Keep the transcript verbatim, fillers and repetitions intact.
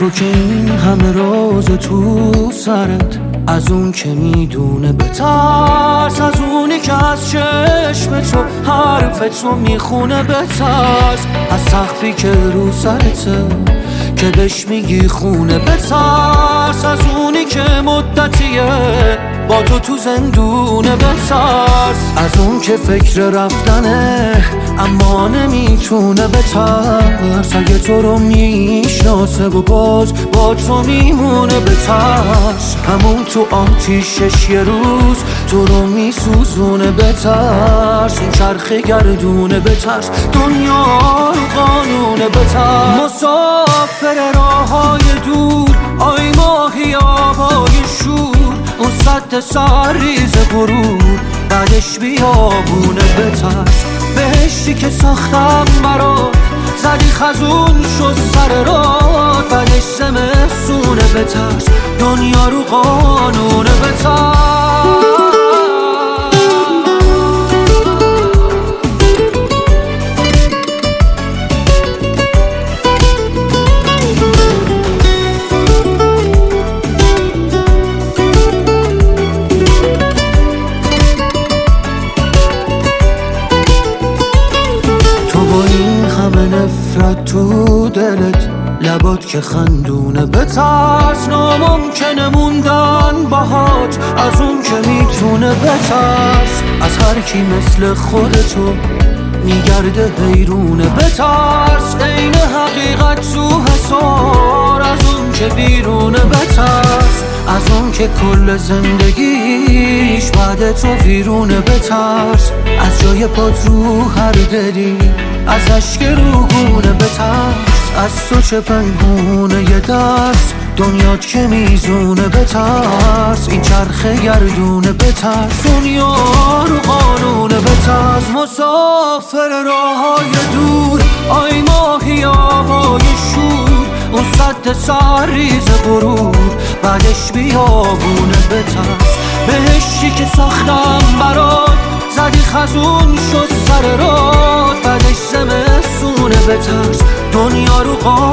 تو که این همه راز تو سرت، از اون که میدونه بترس، از اونی که از چشم تو حرف تو میخونه بترس، از سقفی که رو سرته که بهش میگی خونه بترس، از اونی که مدتیه با تو تو زندونه بترس، از اون که فکر رفتنه اما نمیتونه بترس، اگه تو رو میشناسه و باز با تو میمونه بترس، همون تو آتیشش یه روز تو رو میسوزونه بترس، این چرخ گردونه بترس، دنیا رو قانونه بترس، مسافر راههای دور آی ماهی آبای شور، اون سد سرریز غرور بعدش بیابونه بترس، بهشتی که ساختم برات زدی خزون شد سر راه، بعدش زمستونه بترس، دنیا رو قانونه بترس. نفرت تو دلت لبات که خندونه بترس، ناممکنه موندن باهات از اون که میتونه بترس، از هر کی مثل خودتو میگرده حیرونه بترس، عین حقیقت تو حسار از اون که بیرونه بترس، از اون که کل زندگیش بعد تو ویرونه بترس، از جای پات رو هر دلی از اشک روگونه بترس، از تو چه پنهونه یه درس دنیات که میزونه بترس، این چرخ گردونه بترس، دنیا رو قانونه بترس، مسافر راههای دور آی ماهی آبای شور، اون سد سرریز غرور بعدش بیابونه بترس، بهشتی که ساختم برات زدی خزون شد سر راه، بعدش زمستونه بترس، دنیا رو قانونه